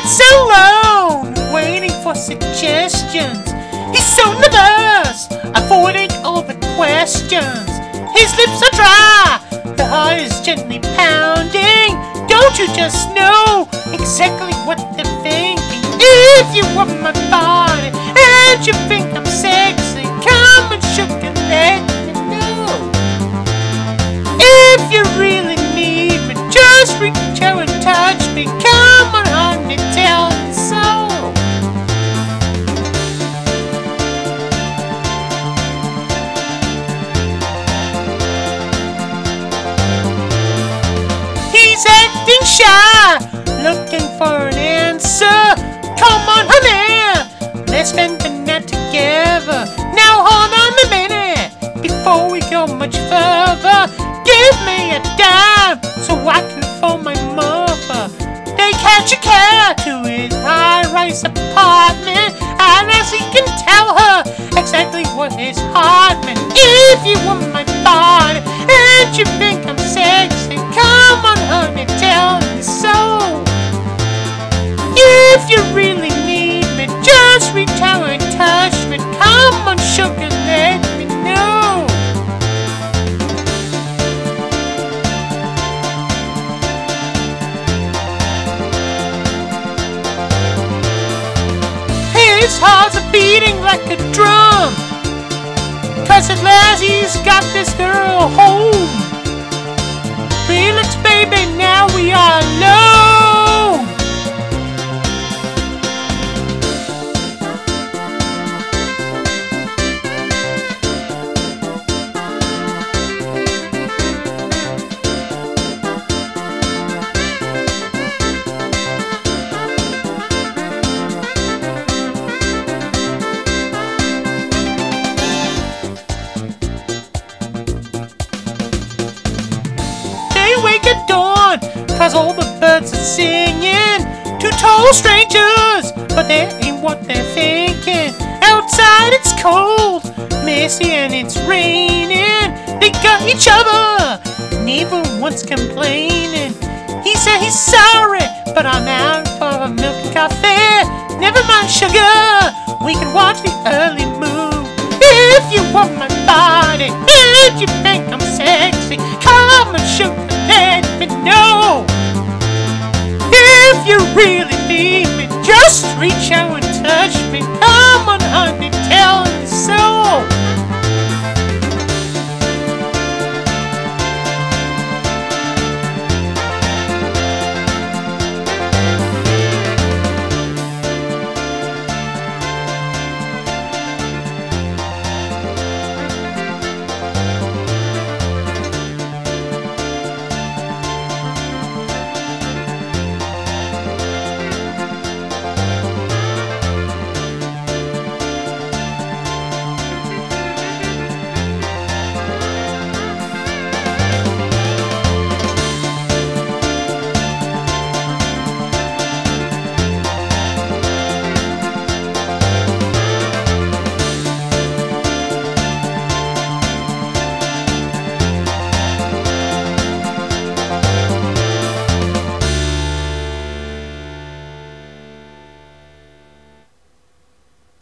sits alone, waiting for suggestions. He's so nervous, avoiding all the questions. His lips are dry, the heart is gently pounding. Don't you just know exactly what they're thinking? If you want my body and you think I'm sexy, come and sugar and let me know. If you really need me, just reach out and touch me. Come on, honey, tell me so. He's acting shy, looking for an answer. Come on, honey, let's spend the night together. Now hold on a minute, before we go much further. Give me a dime, so I can phone my mother. They catch a cab to his high-rise apartment, and as he can tell her exactly what his heart meant. If you want my body and you think I'm sexy, come on, honey, tell me so. If you really need me, just reach out and touch me. Come on, sugar, let me know. His heart's beating like a drum, 'cause at last he's got this girl home. Relax, baby, now we are alone. Wake at dawn, 'cause all the birds are singing to total strangers, but that ain't what they're thinking. Outside it's cold, misty, and it's raining. They got each other, neither one's complaining. He said he's sorry, but I'm out for a milk and coffee. Never mind, sugar, we can watch the early moon. If you want my body and you think I'm sexy, come and sugar, let me know. If you really need me, just reach out and touch me.